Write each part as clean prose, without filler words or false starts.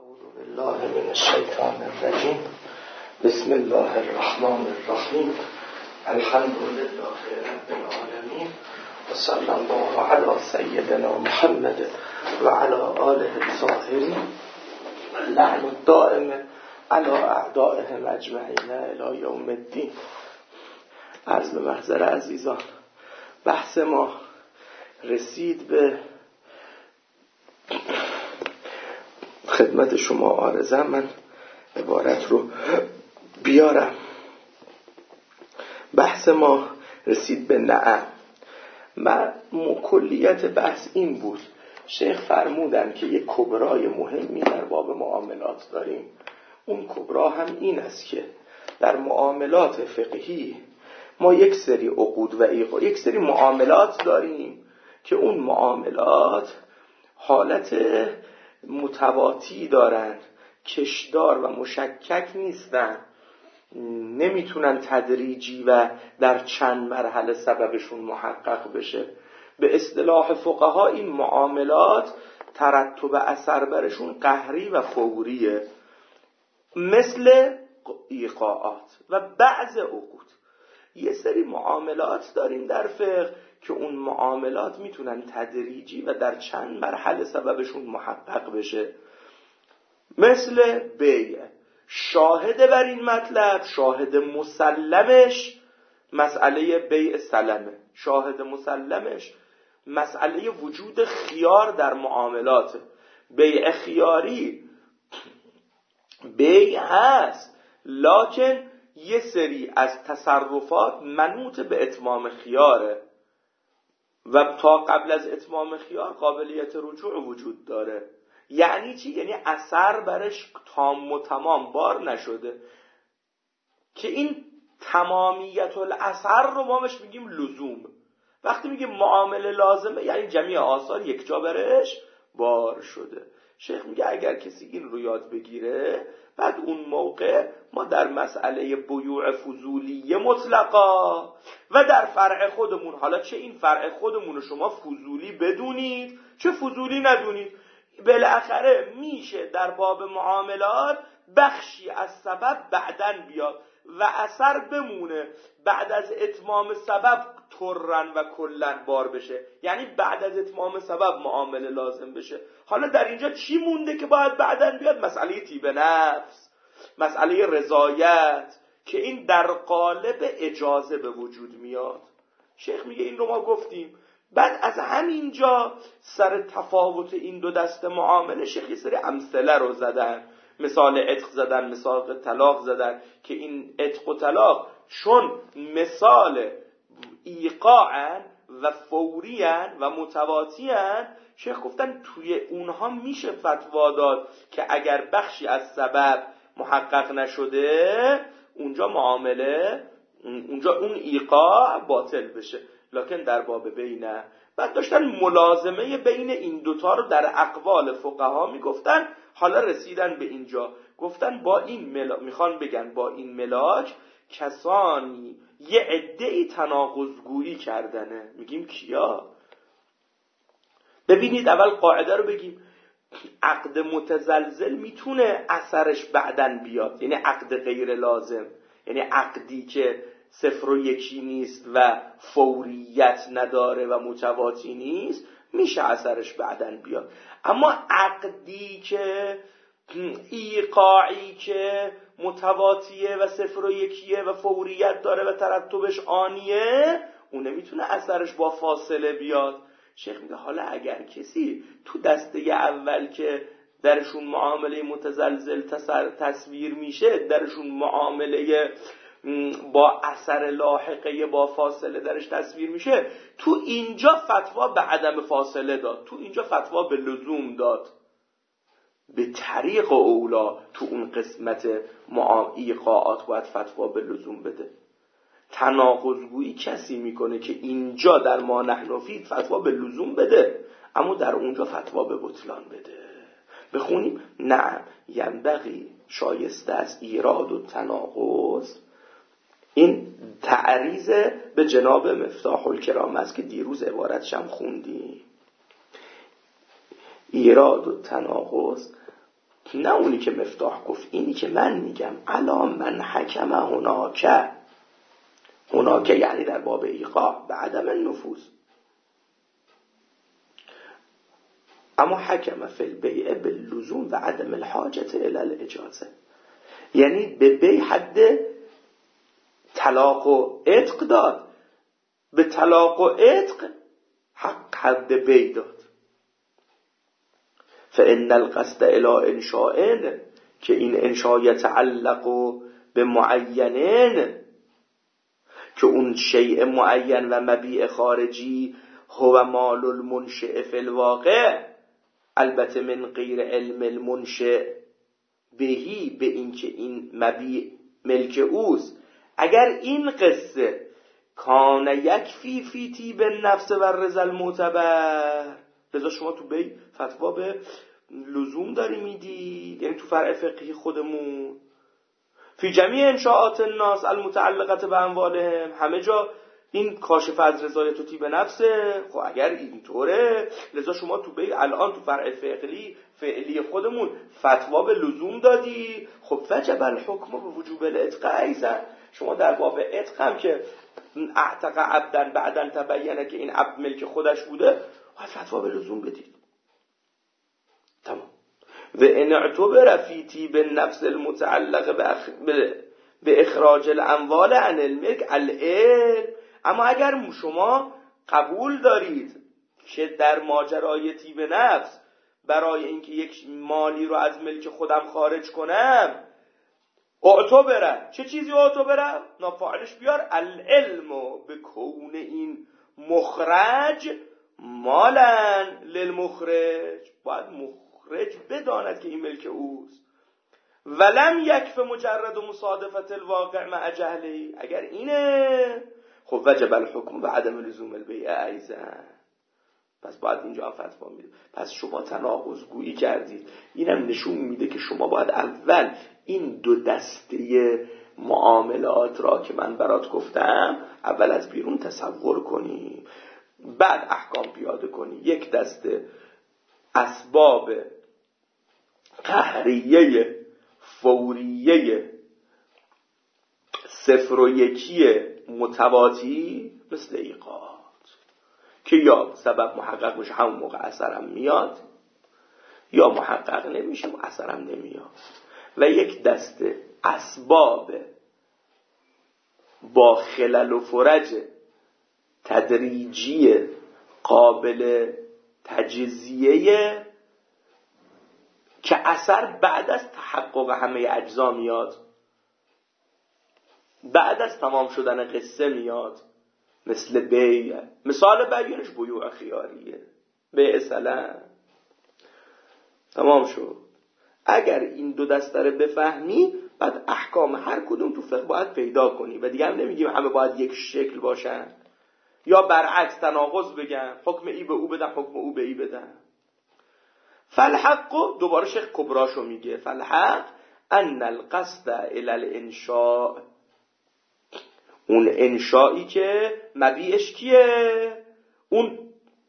اعوذ بالله من الشیطان الرجیم. بسم الله الرحمن الرحیم. الحمد لله رب العالمین و صلی الله علی سیدنا محمد و علی آله الطاهرین لعن الدائم علی اعدائهم اجمعین الی یوم الدین. عرض به محضر عزیزان، بحث ما رسید به خدمت شما عارضم. من عبارت رو بیارم. بحث ما رسید به نعم. کلیت بحث این بود، شیخ فرمودن که یک کبرای مهمی در باب معاملات داریم. اون کبرا هم این است که در معاملات فقهی ما یک سری عقود و یک سری معاملات داریم که اون معاملات حالت متواتی دارن، کشدار و مشکک نیستن، نمیتونن تدریجی و در چند مرحله سببشون محقق بشه. به اصطلاح فقها این معاملات ترتب اثر برشون قهری و فوریه، مثل ایقاعات و بعض عقود. یه سری معاملات داریم در فقه که اون معاملات میتونن تدریجی و در چند مرحله سببشون محقق بشه، مثل بیع. شاهد بر این مطلب، شاهد مسلمش مسئله بیع سلمه. شاهد مسلمش مسئله وجود خیار در معاملات. بیع خیاری بیع هست، لکن یه سری از تصرفات منوط به اتمام خیاره و تا قبل از اتمام خیار قابلیت رجوع وجود داره. یعنی چی؟ یعنی اثر برش تام و تمام بار نشده، که این تمامیت الاثر رو ما بهش میگیم لزوم. وقتی میگیم معامله لازمه یعنی جمیع آثار یک جا برش بار شده. شیخ میگه اگر کسی این رو یاد بگیره، بعد اون موقع ما در مسئله بیوع فضولی مطلقا و در فرع خودمون، حالا چه این فرع خودمون رو شما فضولی بدونید چه فضولی ندونید، بالاخره میشه در باب معاملات بخشی از سبب بعدن بیاد و اثر بمونه بعد از اتمام سبب طرن و کلن بار بشه، یعنی بعد از اتمام سبب معامله لازم بشه. حالا در اینجا چی مونده که باید بعدن بیاد؟ مسئله طیب نفس، مسئله رضایت، که این در قالب اجازه به وجود میاد. شیخ میگه این رو ما گفتیم. بعد از همینجا سر تفاوت این دو دسته معامله شیخ یه سری امثله رو زدن، مثال عتق زدن، مثال طلاق زدن، که این عتق و طلاق چون مثال ایقاعن و فوریان و متواتیان، شیخ گفتن توی اونها میشه فتوا داد که اگر بخشی از سبب محقق نشده اونجا معامله، اونجا اون ایقاع باطل بشه، لکن در باب بینه. بعد داشتن ملازمه بین این دوتا رو در اقوال فقها میگفتن. حالا رسیدن به اینجا، گفتن با این میخوان بگن با این ملاک کسانی یه عده‌ای تناقض‌گویی کردنه. میگیم کیا؟ ببینید اول قاعده رو بگیم. عقد متزلزل میتونه اثرش بعدن بیاد، یعنی عقد غیر لازم، یعنی عقدی که صفر و یکی نیست و فوریت نداره و متواتی نیست، میشه اثرش بعدن بیاد. اما عقدی که ایقاعی که متواتیه و صفر و یکیه و فوریت داره و ترتبش آنیه، اون نمیتونه اثرش با فاصله بیاد. شیخ میگه حالا اگر کسی تو دسته اول که درشون معامله متزلزل تصویر میشه، درشون معامله با اثر لاحقه با فاصله درش تصویر میشه، تو اینجا فتوا به عدم فاصله داد، تو اینجا فتوا به لزوم داد. به طریق اولا تو اون قسمت ایقاعات باید فتوا به لزوم بده. تناقض‌گویی کسی میکنه که اینجا در ما نحن فی فتوا به لزوم بده، اما در اونجا فتوا به بطلان بده. بخونیم. نعم ینبغی، شایسته است، ایراد و تناقض. این تعریض به جناب مفتاح الکرام است که دیروز عبارتش هم خوندیم. ایراد و تناقض نه اونی که مفتاح گفت، اینی که من میگم الا من حکم هناکه یعنی در باب ایقاع به عدم النفوذ، اما حکم فی البیع باللزوم و عدم الحاجت الی الاجازه، یعنی به بیع حد طلاق و عتق داد، به طلاق و عتق حد بیع داد. فإن القصد الی انشاء، که این انشاء یتعلق به معینین، که اون شیء معین و مبیع خارجی هو مال المنشئ فی الواقع، البته من غیر علم المنشئ بهی، به این که این مبیع ملک اوست. اگر این قصه کان یکفی فی طیب النفس و رضا المعتبر، لذا شما تو بی فتوا به لزوم داری میدی، یعنی تو فرع فقهی خودمون فی جمیع انشاءات الناس المتعلقه به اموالهم، همه جا این کاشف از رضایت و طیب نفسه. خب اگر اینطوره، لذا شما تو بی الان تو فرع فعلی خودمون فتوا به لزوم دادی. خب وجب الحکم به وجوب العتق ایضا، شما در باب عتق هم که اعتق عبدا بعدن تبینه که این عبد ملک خودش بوده، باید فتوا به لزوم بدید. تمام. و ان اعتبر فی طیب النفس المتعلق به اخراج الاموال عن الملک العلم، اما اگر شما قبول دارید که در ماجرای طیب نفس برای اینکه یک مالی رو از ملک خودم خارج کنم، اعتبره، چه چیزی اعتبره؟ نافعلش بیار، العلم به کون این مخرج مالا للمخرج، باید مخرج بداند که این ملک اوست. ولم یکف مجرد و مصادفت الواقع مع جهلی، اگر اینه خب وجب الحکم به عدم لزوم البیع ایضا، پس باید اینجا فتوا میده. پس شما تناقض گویی کردید. اینم نشون میده که شما باید اول این دو دسته معاملات را که من برات گفتم اول از بیرون تصور کنی، بعد احکام پیاده کنی. یک دسته اسباب قهریه فوریه صفر و یکی متواتی مثل ایقات که یا سبب محقق میشه همون موقع اثرم میاد، یا محقق نمیشه و اثرم نمیاد. و یک دسته اسباب با خلل و فرج تدریجی قابل تجزیه که اثر بعد از تحقق همه اجزا میاد، بعد از تمام شدن قصه میاد، مثل بیع. مثال بیعش بیوع خیاریه، بیع سلم. تمام شد. اگر این دو دسته رو بفهمی، بعد احکام هر کدوم تو فقه باید پیدا کنی. و دیگه هم نمیگیم همه باید یک شکل باشن، یا برعکس تناقض بگن، حکم ای به او بدن، حکم او به ای بدن. فالحق، دوباره شیخ کبراشو میگه، فالحق ان القصد الى الانشاء، اون انشایی که مبیعش کیه؟ اون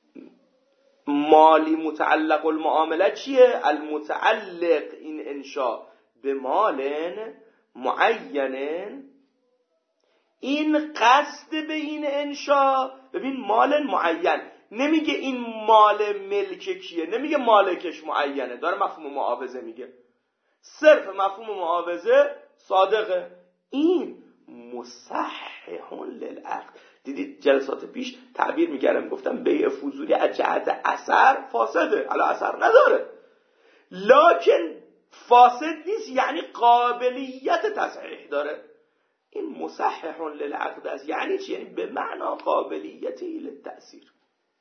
مالی متعلق المعامله چیه؟ المتعلق این انشا به مال معین. این قصد به این انشا، ببین مال معین، نمیگه این مال ملک کیه، نمیگه مالکش معینه، داره مفهوم معاوضه میگه، صرف مفهوم معاوضه صادقه. این مصحح للعقد. دیدید جلسات پیش تعبیر میکردم، گفتم بیع فضولی از جهت اثر فاسده، حالا اثر نداره لکن فاسد نیست، یعنی قابلیت تصحیح داره. این مصحح للعقد است. یعنی چی؟ یعنی به معنا قابلیتی للتأثیر.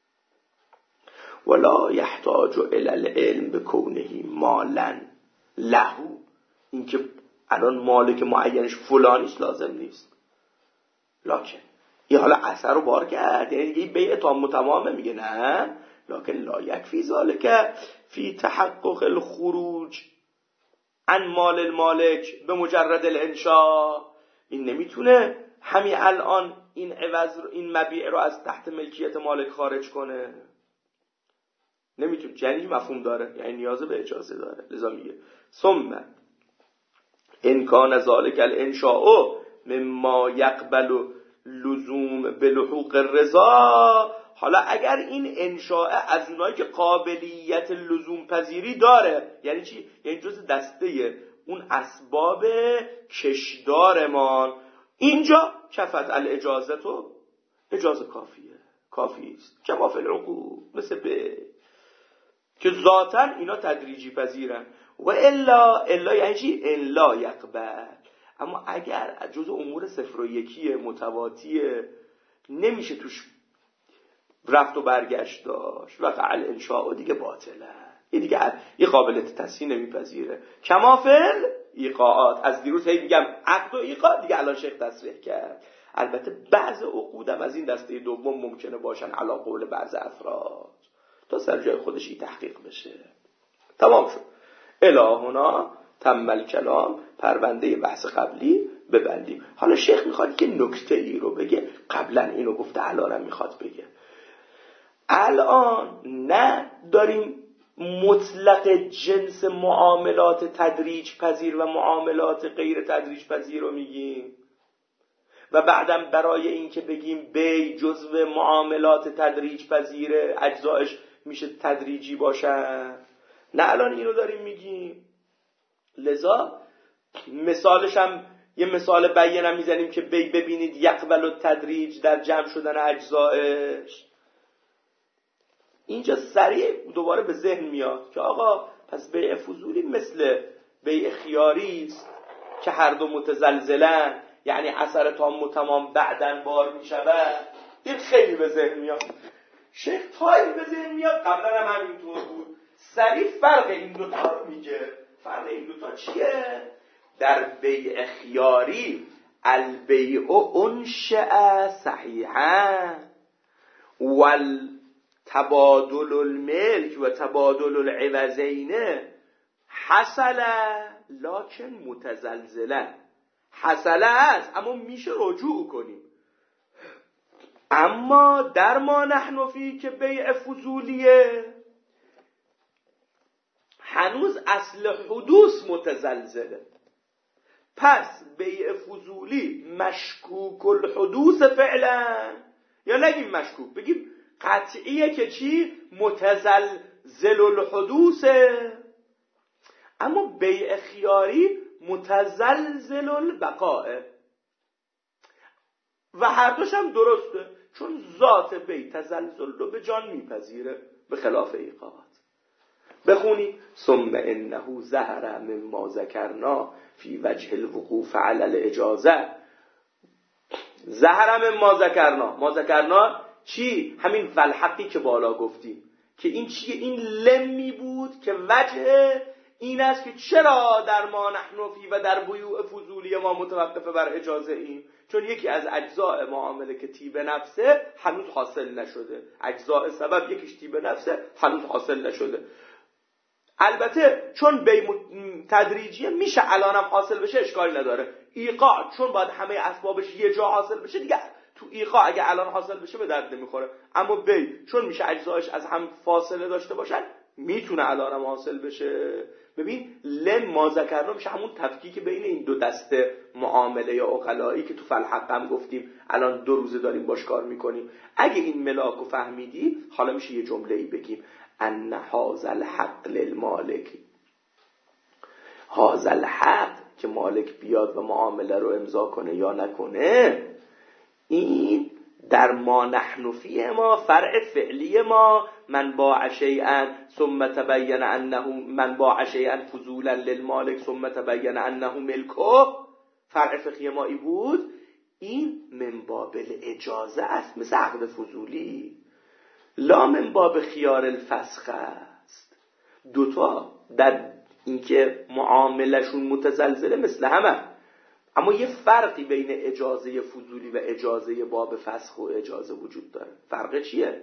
ولا یحتاج الی العلم بکونه مالا له، این که الان مالک معینش فلانیش لازم نیست، لکن این حالا اثر رو بار کرد، یعنی دیگه بیع تام تمامه، میگه نه، لکن لا یکفی ذالک فی تحقق الخروج عن مال المالک به مجرد الانشاء. این نمیتونه همین الان این عوض رو، این مبیع رو از تحت ملکیت مالک خارج کنه. نمیتونه، یعنی مفهوم داره، یعنی نیاز به اجازه داره. لذا میگه ثم ان کان ذلک الانشاء مما یقبل لزوم بلحوق الرضا. حالا اگر این انشاء از اونایی که قابلیت لزوم پذیری داره، یعنی چی؟ یعنی جز دسته اون اسباب کشدارمان، اینجا کفت الاجازه، تو اجازه کافی است. کما فی العقود، مثل به که ذاتاً اینا تدریجی پذیرن. و الا یعنی چی؟ الا یقبل. اما اگر جز امور صفر و یکی متواتیه، نمیشه توش رفت و برگشت داشت، وقع الانشاء دیگه باطله، این دیگه یه قابلیت تصحیح نمیپذیره. کما فی ایقاعات، از دیروز هی میگم عقد و ایقاع، دیگه الان شیخ تصریح کرد. البته بعض عقودم از این دسته دوم ممکنه باشن علی قول بعض افراد، تا سر جای خودش این تحقیق بشه. تمام شد. الهنا تم الکلام، پرونده بحث قبلی ببندیم. حالا شیخ میخواد که نکته ای رو بگه، قبلا اینو گفته الانم میخواد بگه. الان نه داریم مطلق جنس معاملات تدریج پذیر و معاملات غیر تدریج پذیر رو میگیم و بعدم برای این که بگیم بی جزو معاملات تدریج پذیره اجزایش میشه تدریجی باشن، نه الان اینو داریم میگیم. لذا مثالش هم یه مثال بیانم میزنیم که بی ببینید یقبل التدریج در جمع شدن اجزایش. اینجا سریع دوباره به ذهن میاد که آقا پس بیع فضولی مثل بیع خیاری است که هر دو متزلزلن، یعنی اثر تام و تمام بعدن بار میشود. این خیلی به ذهن میاد. شیخ تایی به ذهن میاد، قبلا هم همینطور بود. سریع فرق این دوتا رو میگه. فرق این دوتا چیه؟ در بیع خیاری البیع انشأ صحیحا تبادل الملک و تبادل العوضین حصل لکن متزلزلا. حصل است اما میشه رجوع کنیم. اما در ما نحن فی که بیع فضولیه هنوز اصل حدوث متزلزله. پس بیع فضولی مشکوک الحدوث فعلا، یا نگیم مشکوک، بگیم قطعیه که چی؟ متزلزل الحدوثه. اما بیع خیاری متزلزل البقائه و هر دوش هم درسته، چون ذات بیع تزلزل رو به جان میپذیره، به خلاف ایقاعات. بخونی ثم انه ظهر مما ذکرنا فی وجه الوقوف علی الاجازه. ظهر مما ذکرنا، ما ذکرنا چی؟ همین فالحقی که بالا گفتیم که این چیه؟ این لمی بود که وجه این است که چرا در ما نحن فی و در بیوع فضولی ما متوقفه بر اجازه ایم، چون یکی از اجزاء معامله که طیب نفسه هنوز حاصل نشده. اجزاء سبب یکیش طیب نفسه هنوز حاصل نشده. البته چون بی تدریجیه میشه الانم حاصل بشه، اشکالی نداره. ایقاع چون باید همه اسبابش یه جا حاصل بشه، دیگه تو ایقاع اگه الان حاصل بشه به درد نمیخوره. اما بی چون میشه اجزایش از هم فاصله داشته باشن، میتونه الانم حاصل بشه. ببین لم ما ذکرنا میشه همون تفکیک بین این دو دسته معامله یا عقلایی که تو فالحق هم گفتیم الان 2 روزه داریم باش کار میکنیم. اگه این ملاکو فهمیدی، حالا میشه یه جمله‌ای بگیم ان هذا الحق للمالک. هذا الحق که مالک بیاد و معامله رو امضا کنه یا نکنه، این در ما نحن فیه ما فرع فعلی ما من باع شیئا ثم تبین انه من باع شیئا فضولا للمالک ثم تبین انه ملکه، فرع فقهی ما ای بود. این من باب الاجازه است، مثل عقد فضولی، لا من باب خیار الفسخ است. دوتا در اینکه معاملشون متزلزله مثل همه، اما یه فرقی بین اجازه فضولی و اجازه باب فسخ و اجازه وجود داره. فرق چیه؟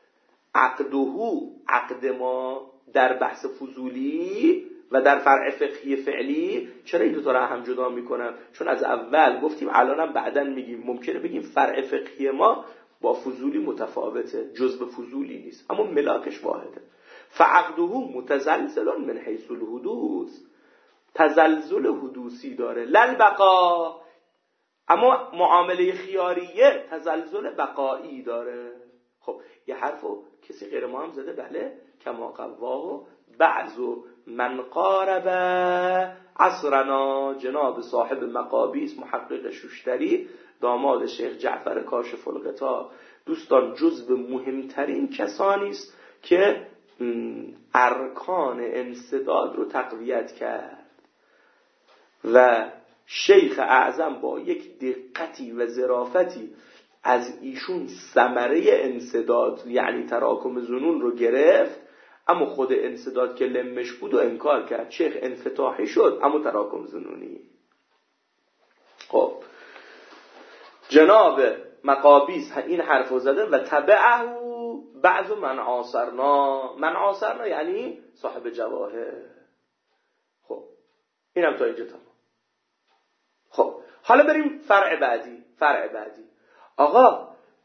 عقد ما در بحث فضولی و در فرع فقهی فعلی چرا این دوتا را هم جدا میکنن؟ چون از اول گفتیم، الانم بعدن میگیم، ممکنه بگیم فرع فقهی ما با فضولی متفاوته، جزء فضولی نیست، اما ملاکش واحده. فعقده متزلزل من حیث الحدوث، تزلزل حدوثی داره. للبقا، اما معامله خیاریه تزلزل بقایی داره. خب یه حرفو کسی غیر ما هم زده؟ بله. کما قواه بعض من قارب عصرنا، جناب صاحب مقابیس محقق شوشتری داماد شیخ جعفر کاشف الغطا. دوستان جزو مهمترین کسانی است که ارکان انسداد رو تقویت کرد و شیخ اعظم با یک دقتی و ظرافتی از ایشون ثمره انسداد یعنی تراکم ظنون رو گرفت، اما خود انسداد که لمش بود و انکار کرد. شیخ انفتاحی شد اما تراکم ظنونی. خب جناب مقابیس این حرف رو زده و تبعه بعض من عاصرنا. من عاصرنا یعنی صاحب جواهر. خب اینم تا اینجا تمام. خب حالا بریم فرع بعدی. آقا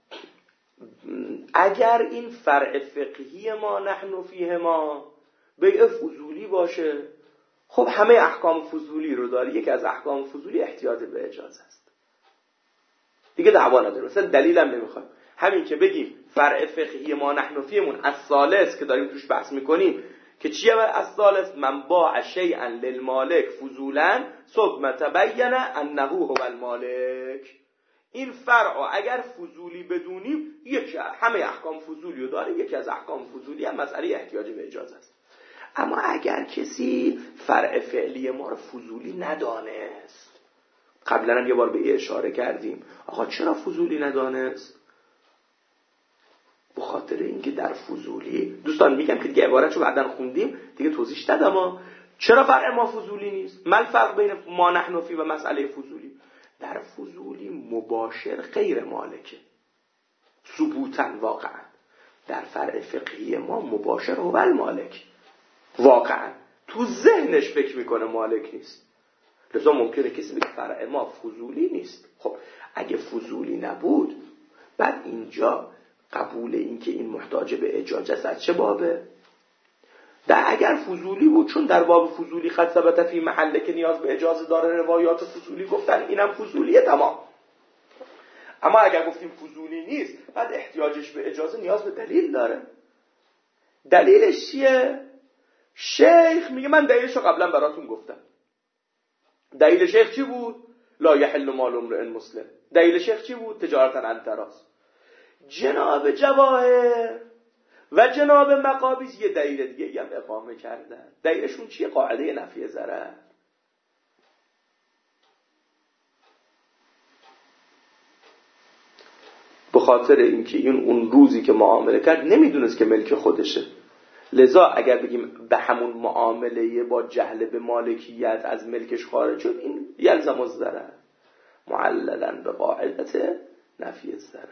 اگر این فرع فقهی ما نحن فیه ما بیع فضولی باشه، خب همه احکام فضولی رو داره. یکی از احکام فضولی احتیاط به اجازه است، دیگه دعوا نداره، مثلا دلیلم نمیخوایم. همین که بگیم فرع فقهی ما نحن فیهمون از ثالث که داریم توش بحث میکنیم که چیه از ثالث؟ من باع شیئا للمالک فضولا ثم تبین انه هو المالک. این فرع اگر فضولی بدونیم یکی همه احکام فضولی رو داره. یکی از احکام فضولی هم مسئله احتیاج به اجازه است. اما اگر کسی فرع فعلی ما رو فضولی ندانست، قبلا هم یه بار به اشاره کردیم، آقا چرا فضولی ندانست؟ به خاطر اینکه در فضولی، دوستان میگم که دیگه عبارتشو بعداً خوندیم دیگه توضیح دادم، اما چرا فرع ما فضولی نیست؟ ما الفرق بین ما نحن فی و مسئله فضولی؟ در فضولی مباشر غیر مالکه ثبوتاً واقعا. در فرع فقهی ما مباشر هو المالک، واقعا تو ذهنش فکر میکنه مالک نیست. لذا ممکنه کسی بگه فرع ما فضولی نیست. خب اگه فضولی نبود، بعد اینجا قبول این که این محتاج به اجازه است از چه بابه؟ در اگر فضولی بود، چون در باب فضولی خط ثبت فی محله که نیاز به اجازه داره، روایات فضولی گفتن اینم فضولیه، تمام. اما اگر گفتیم فضولی نیست، بعد احتیاجش به اجازه نیاز به دلیل داره. دلیلش چیه؟ شیخ میگه من دلیلشو قبلا براتون گفتم. دلیل شیخ چی بود؟ لا یحل مال امرئ مسلم. دلیل شیخ چی بود؟ تجارتا عن تراض. جناب جواهر و جناب مقابیس یه دلیل دیگه هم اقامه کردن. دلیلشون چیه؟ قاعده نفی ضرر. به خاطر اینکه این اون روزی که معامله کرد نمیدونست که ملک خودشه، لذا اگر بگیم به همون معامله با جهل به مالکیت از ملکش خارج شد، این یلزم الضرر معللا به قاعده نفی الضرر.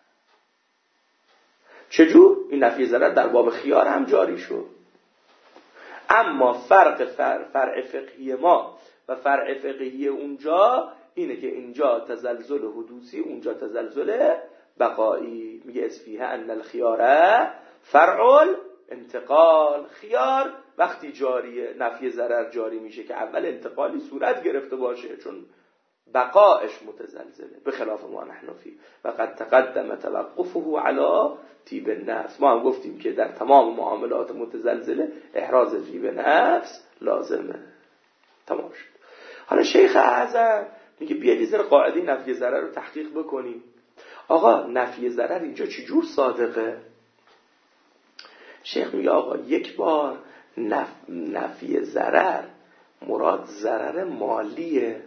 چجور؟ این نفی ضرر در باب خیار هم جاری شد. اما فرع فقهی ما و فرع فقهی اونجا اینه که اینجا تزلزل حدوثی، اونجا تزلزل بقایی. میگه اسفیه ان الخیاره فرع انتقال. خیار وقتی جاریه، نفی ضرر جاری میشه که اول انتقالی صورت گرفته باشه، چون بقایش متزلزله، به خلاف ما نحن فی و قد تقدم توقفه علی طیب النفس. ما هم گفتیم که در تمام معاملات متزلزله احراز طیب نفس لازمه. تمام شد. حالا شیخ اعظم میگه بیایید زیر قاعده نفی ضرر رو تحقیق بکنیم. آقا نفی ضرر اینجا چجور صادقه؟ شیخ میگه آقا یک بار نفی ضرر مراد ضرر مالیه.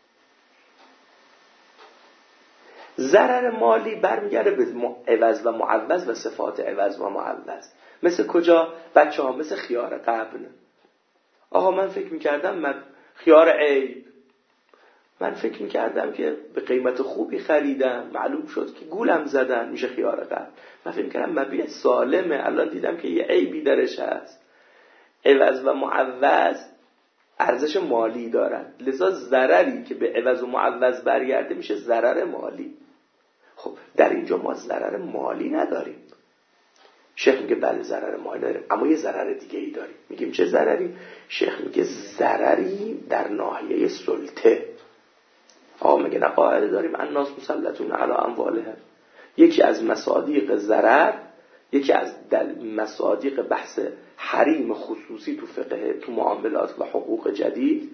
ضرر مالی برمیگرده به عوض و معوض و صفات عوض و معوض. مثل کجا؟ بچه ها مثل خیار قبل. آقا من فکر میکردم خیار عیب، من فکر میکردم که به قیمت خوبی خریدم، معلوم شد که گولم زدن، میشه خیار قبل. من فکر میکردم مبیع سالمه، الان دیدم که یه عیبی درش هست. عوض و معوض ارزش مالی دارن، لذا ضرری که به عوض و معوض برگرده میشه ضرر مالی. خب در اینجا ما ضرر مالی نداریم. شیخ میگه بله ضرر مالی داریم، اما یه ضرر دیگه ای داریم. میگیم چه ضرری؟ شیخ میگه ضرری در ناحیه سلطه. میگه نه قاعده داریم الناس مسلطون علی اموالهم. یکی از مصادیق ضرر، یکی از مصادیق بحث حریم خصوصی تو فقه، تو معاملات و حقوق جدید،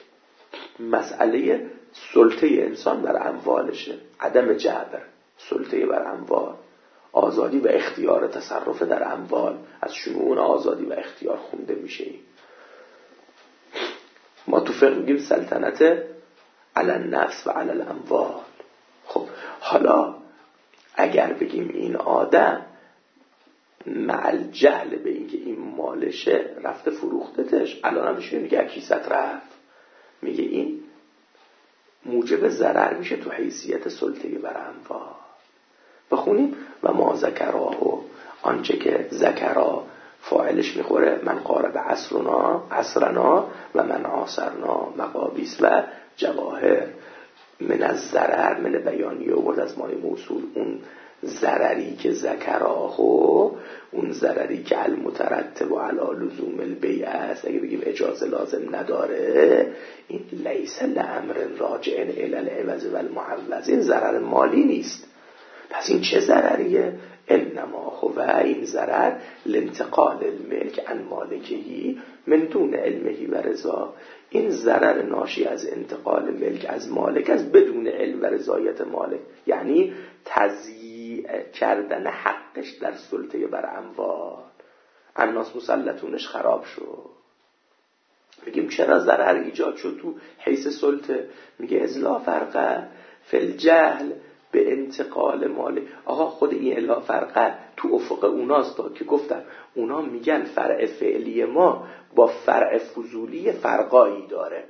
مسئله سلطه انسان بر اموالشه، عدم جبر، سلطه بر اموال، آزادی و اختیار تصرف در اموال. از شمول آزادی و اختیار خونده میشه. ما تو فقه میگیم سلطنت علی النفس و علی الاموال. خب حالا اگر بگیم این آدم مع الجهل به اینکه این مالشه رفته فروختتش، الان هم میشه میگه کیست رفت، میگه این موجب ضرر میشه تو حیثیت سلطه بر اموال. بخونیم و ما ذکراه، آنچه که ذکرا فاعلش میخوره من قارب عصرنا و من عاصرنا مقابیس و جواهر. من از ضرر، من بیانیه و از مای موصول، اون ضرری که ذکراه، اون ضرری که المترتب و علی لزوم البیع است، اگه بگیم اجازه لازم نداره، این لیس لامر راجع الی العوض و المعوض، این ضرر مالی نیست. پس این چه ضرریه؟ انما هو، این ضرر لانتقال الملک عن مالکهی من دون علمه و رضا، این ضرر ناشی از انتقال ملک از مالک از بدون علم و رضایت مالک، یعنی تضییع کردن حقش در سلطه بر اموال. الناس مسلطونش خراب شد. میگیم چرا ضرر ایجاد شد تو حیث سلطه؟ میگه ازلا فرقه فی الجهل به انتقال مال. آقا خود این الا فرقه تو افق اوناست که گفتم اونا میگن فرع فعلی ما با فرع فضولی فرقایی داره،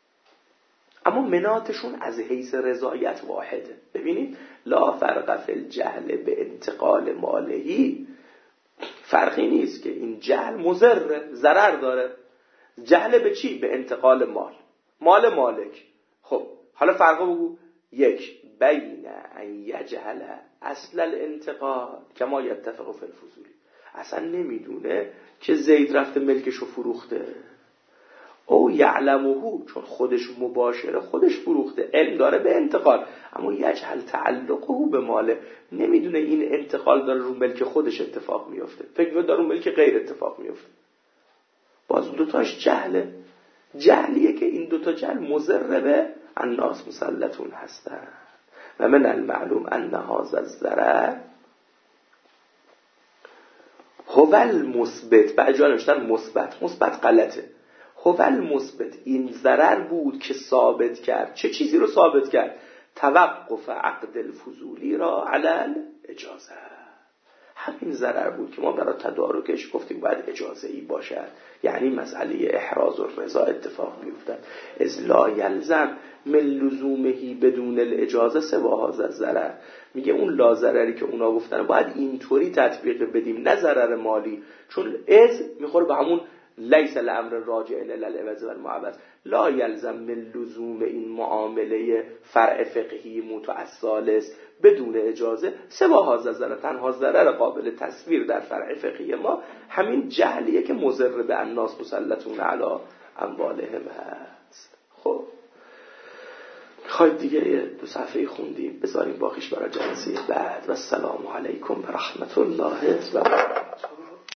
اما مناتشون از حیث رضایت واحده. ببینید لا فرق فی الجهل به انتقال مالهی، فرقی نیست که این جهل مضر، ضرر داره. جهل به چی؟ به انتقال مال مالک. خب حالا فرقو بگو. یک، بین ان یجهل اصل الانتقال کما یتفق فی الفضولی، اصلا نمیدونه که زید رفته ملکشو فروخته، او یعلمه، چون خودش مباشره، خودش فروخته، علم داره به انتقال، اما یجهل تعلقه به ماله، نمیدونه این انتقال داره رو ملک خودش اتفاق میفته، فکر می‌کنه داره رو ملک غیر اتفاق میفته. باز دوتاش جهلیه که این دوتا جهل مضر به الناس مسلطون هستن. و من المعلوم ان هذا الضرر هو المثبت، بعد جا نوشتن مثبت غلطه، هو المثبت، این ضرر بود که ثابت کرد. چه چیزی رو ثابت کرد؟ توقف عقد الفضولی را علی الاجازه. همین ضرر بود که ما برای تدارکش گفتیم باید اجازه ای باشد، یعنی مسئله احراز الرضا اتفاق میافتد. از لا یلزم من لزومهی بدون الاجازه سوا هذا الضرر. میگه اون لا ضرری که اونا گفتن باید اینطوری تطبیق بدیم، نه ضرر مالی، چون از میخوره به همون لیس الامر راجع الی العوض و المعوض. لا یلزم من لزوم این معامله فرع فقهی متأصل بدون اجازه سوا هذا الضرر، تنها ضرر قابل تصویر در فرع فقهی ما همین جهلیه که مضر به الناس مسلطون علی اموالهم هست. خب خواهید دیگه 2 صفحه خوندیم، بذاریم باقیش برای جلسه بعد. و السلام علیکم و رحمت الله و برکاته.